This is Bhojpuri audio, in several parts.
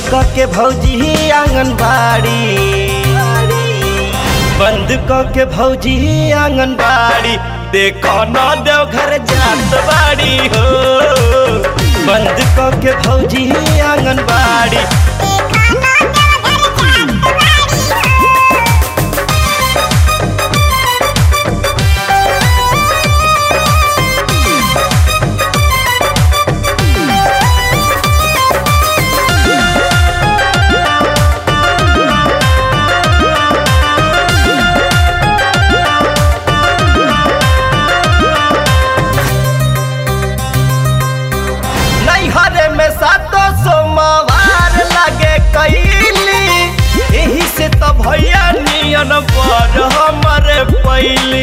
के भौजी आंगनबाड़ी, बंद के भौजी आंगनबाड़ी, देखो न देवघर जात बाड़ी हो। बंद के भौजी आंगनबाड़ी, हरे में सातो सोमवार लगे कैली, यही से तो भैया नियन पर हमारे पैली।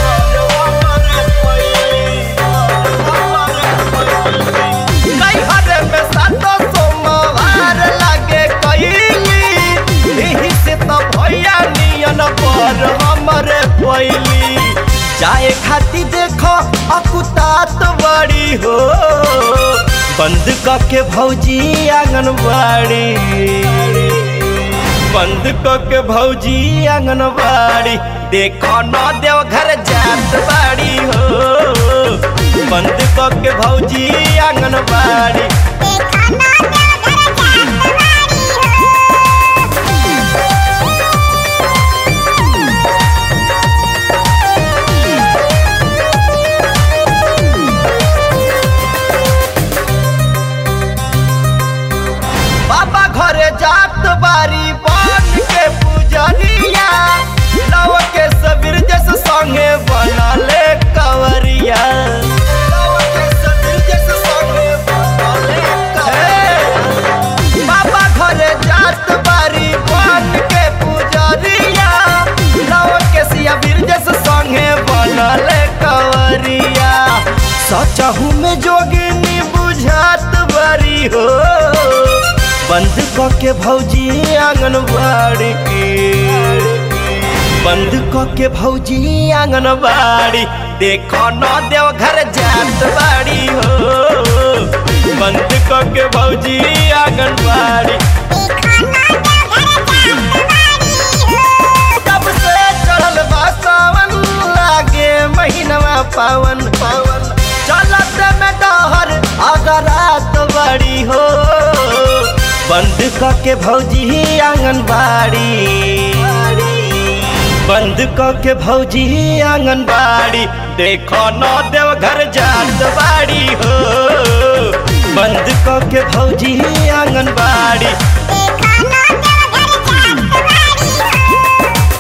हरे में सातो सोमवार लगे कैली, यही से तो भैया नियन पर हमारे पैली। जाए खाती देखो अकुतात बड़ी हो। बंद के भौजी आंगनबाड़ी, बंद के भौजी आंगनबाड़ी, देखो न देवघर जात बाड़ी हो। बंद के भौजी आंगनबाड़ी, जात बारी बन के पूजनिया, लव के सबीर जैसे संगे बना ले कवरिया। बाबा घरे जात बारी बन के पूजनिया, लव के सबीर जैसे संगे बना ले कवरिया। सचहू में जोगिनी बुझात बारी हो। बंद के भौजी आंगनबाड़ी, बंद के भौजी आंगनबाड़ी, देखो न देवघर जात बाड़ी हो। बंद के भौजी आंगनबाड़ी, तब से चढ़ल बा सावन, लागे महीनवा पावन पावन, चलत में डहर अगरात बड़ी हो। बंद के भौजी आंगनबाड़ी, बंद के भौजी आंगनबाड़ी, देखो न देवघर जात बाड़ी हो। बंद के भौजी आंगनबाड़ी।